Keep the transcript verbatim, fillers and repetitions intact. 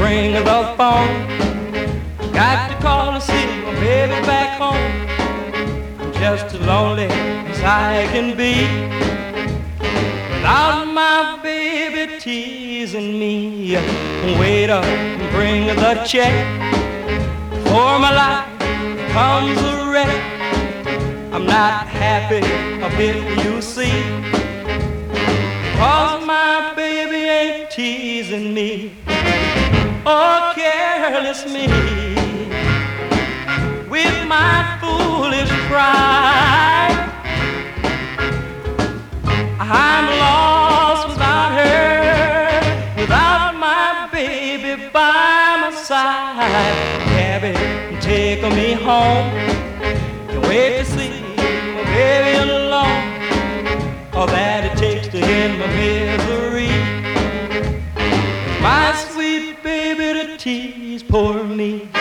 ring of the phone. Got to call and see my baby back home. I'm just as lonely as I can be without my baby teasing me. Wait up and bring the check for my life comes a wreck. I'm not happy a bit, you see, 'cause my baby ain't teasing me. Oh, careless me, with my foolish pride, I'm lost without her, without my baby by my side. Cabby, take me home, can't wait to see my baby alone. All that it takes to end my misery, my sweet baby to tease poor me.